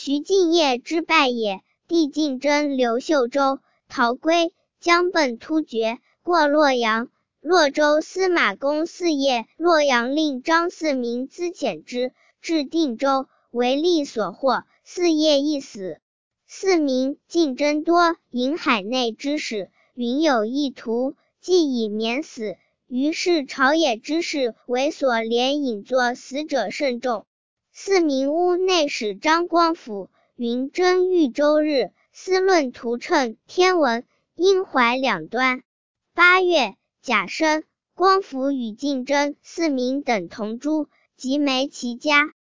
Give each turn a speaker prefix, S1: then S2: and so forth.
S1: 徐敬业之败也。帝竞争刘秀州，逃归，将奔突厥，过洛阳。洛州司马公嗣业，洛阳令张嗣明资遣之，至定州，为吏所获，嗣业亦死。嗣明竞争多，引海内之使，云有意图，既以免死。于是朝野之事为所怜引作死者甚众。嗣明屋内史张光辅云征豫州日，思论图谶天文，阴怀两端。8月，甲申，光辅与竞争、嗣明等同诛，即没其家。